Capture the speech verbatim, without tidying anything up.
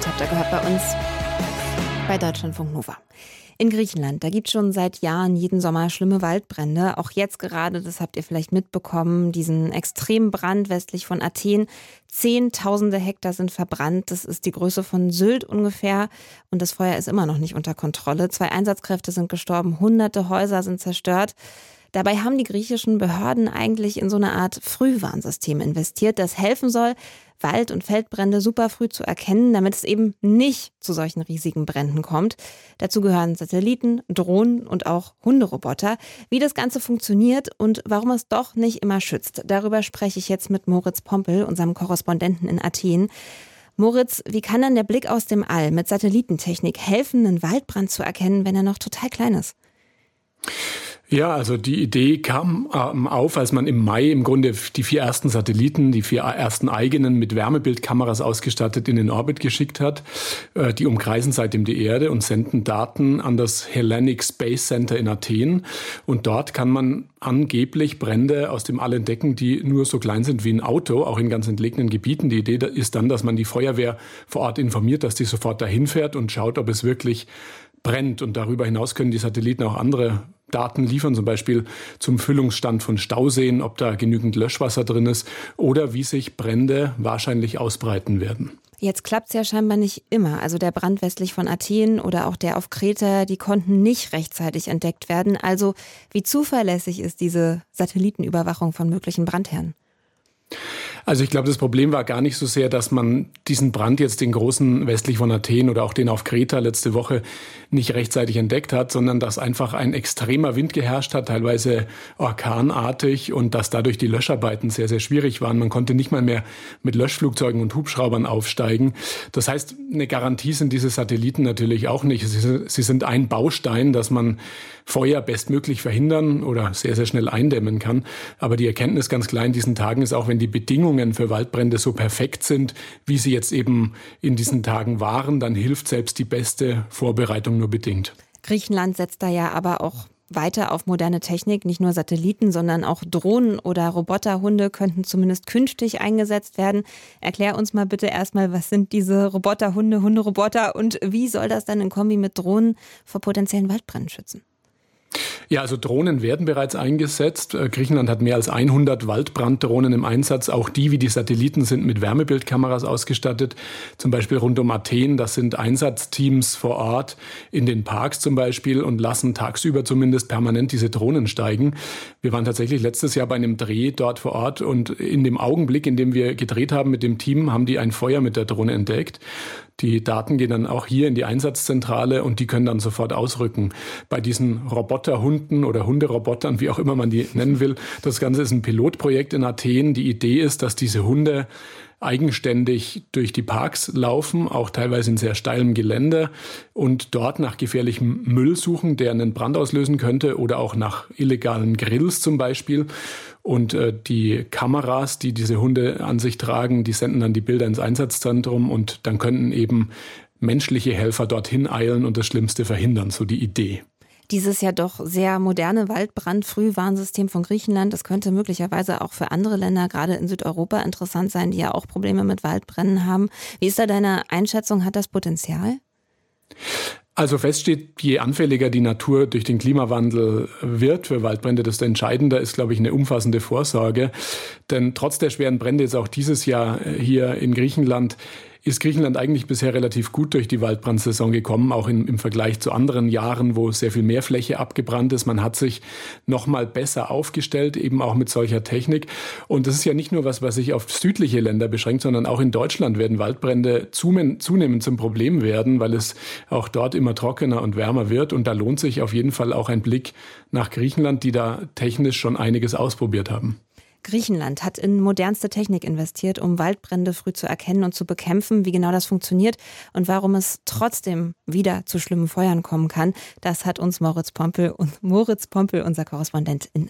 Welt habt ihr gehört bei uns bei Deutschlandfunk Nova. In Griechenland, da gibt es schon seit Jahren jeden Sommer schlimme Waldbrände. Auch jetzt gerade, das habt ihr vielleicht mitbekommen, diesen extremen Brand westlich von Athen. Zehntausende Hektar sind verbrannt. Das ist die Größe von Sylt ungefähr. Und das Feuer ist immer noch nicht unter Kontrolle. Zwei Einsatzkräfte sind gestorben, hunderte Häuser sind zerstört. Dabei haben die griechischen Behörden eigentlich in so eine Art Frühwarnsystem investiert, das helfen soll, Wald- und Feldbrände super früh zu erkennen, damit es eben nicht zu solchen riesigen Bränden kommt. Dazu gehören Satelliten, Drohnen und auch Hunderoboter. Wie das Ganze funktioniert und warum es doch nicht immer schützt, darüber spreche ich jetzt mit Moritz Pompel, unserem Korrespondenten in Athen. Moritz, wie kann denn der Blick aus dem All mit Satellitentechnik helfen, einen Waldbrand zu erkennen, wenn er noch total klein ist? Ja, also die Idee kam ähm, auf, als man im Mai im Grunde die vier ersten Satelliten, die vier ersten eigenen mit Wärmebildkameras ausgestattet in den Orbit geschickt hat. Äh, die umkreisen seitdem die Erde und senden Daten an das Hellenic Space Center in Athen. Und dort kann man angeblich Brände aus dem All entdecken, die nur so klein sind wie ein Auto, auch in ganz entlegenen Gebieten. Die Idee ist dann, dass man die Feuerwehr vor Ort informiert, dass die sofort dahin fährt und schaut, ob es wirklich brennt. Und darüber hinaus können die Satelliten auch andere Daten liefern, zum Beispiel zum Füllungsstand von Stauseen, ob da genügend Löschwasser drin ist oder wie sich Brände wahrscheinlich ausbreiten werden. Jetzt klappt es ja scheinbar nicht immer. Also der Brand westlich von Athen oder auch der auf Kreta, die konnten nicht rechtzeitig entdeckt werden. Also wie zuverlässig ist diese Satellitenüberwachung von möglichen Brandherden? Also ich glaube, das Problem war gar nicht so sehr, dass man diesen Brand jetzt, den großen westlich von Athen oder auch den auf Kreta letzte Woche nicht rechtzeitig entdeckt hat, sondern dass einfach ein extremer Wind geherrscht hat, teilweise orkanartig und dass dadurch die Löscharbeiten sehr, sehr schwierig waren. Man konnte nicht mal mehr mit Löschflugzeugen und Hubschraubern aufsteigen. Das heißt, eine Garantie sind diese Satelliten natürlich auch nicht. Sie, sie sind ein Baustein, dass man Feuer bestmöglich verhindern oder sehr, sehr schnell eindämmen kann. Aber die Erkenntnis ganz klar in diesen Tagen ist, auch wenn die Bedingungen für Waldbrände so perfekt sind, wie sie jetzt eben in diesen Tagen waren, dann hilft selbst die beste Vorbereitung nur bedingt. Griechenland setzt da ja aber auch weiter auf moderne Technik. Nicht nur Satelliten, sondern auch Drohnen oder Roboterhunde könnten zumindest künftig eingesetzt werden. Erklär uns mal bitte erstmal, was sind diese Roboterhunde, Hunderoboter und wie soll das dann in Kombi mit Drohnen vor potenziellen Waldbränden schützen? Ja, also Drohnen werden bereits eingesetzt. Griechenland hat mehr als hundert Waldbranddrohnen im Einsatz. Auch die, wie die Satelliten, sind mit Wärmebildkameras ausgestattet. Zum Beispiel rund um Athen. Das sind Einsatzteams vor Ort in den Parks zum Beispiel und lassen tagsüber zumindest permanent diese Drohnen steigen. Wir waren tatsächlich letztes Jahr bei einem Dreh dort vor Ort und in dem Augenblick, in dem wir gedreht haben mit dem Team, haben die ein Feuer mit der Drohne entdeckt. Die Daten gehen dann auch hier in die Einsatzzentrale und die können dann sofort ausrücken. Bei diesen Roboterhunden oder Hunderobotern, wie auch immer man die nennen will, das Ganze ist ein Pilotprojekt in Athen. Die Idee ist, dass diese Hunde eigenständig durch die Parks laufen, auch teilweise in sehr steilem Gelände und dort nach gefährlichem Müll suchen, der einen Brand auslösen könnte oder auch nach illegalen Grills zum Beispiel. Und äh, die Kameras, die diese Hunde an sich tragen, die senden dann die Bilder ins Einsatzzentrum und dann könnten eben menschliche Helfer dorthin eilen und das Schlimmste verhindern, so die Idee. Dieses ja doch sehr moderne Waldbrand-Frühwarnsystem von Griechenland, das könnte möglicherweise auch für andere Länder, gerade in Südeuropa, interessant sein, die ja auch Probleme mit Waldbränden haben. Wie ist da deine Einschätzung? Hat das Potenzial? Also fest steht, je anfälliger die Natur durch den Klimawandel wird für Waldbrände, desto entscheidender ist, glaube ich, eine umfassende Vorsorge. Denn trotz der schweren Brände jetzt auch dieses Jahr hier in Griechenland ist Griechenland eigentlich bisher relativ gut durch die Waldbrandsaison gekommen, auch in, im Vergleich zu anderen Jahren, wo sehr viel mehr Fläche abgebrannt ist. Man hat sich noch mal besser aufgestellt, eben auch mit solcher Technik. Und das ist ja nicht nur was, was sich auf südliche Länder beschränkt, sondern auch in Deutschland werden Waldbrände zunehmend zum Problem werden, weil es auch dort immer trockener und wärmer wird. Und da lohnt sich auf jeden Fall auch ein Blick nach Griechenland, die da technisch schon einiges ausprobiert haben. Griechenland hat in modernste Technik investiert, um Waldbrände früh zu erkennen und zu bekämpfen. Wie genau das funktioniert und warum es trotzdem wieder zu schlimmen Feuern kommen kann, das hat uns Moritz Pompel und Moritz Pompel, unser Korrespondent in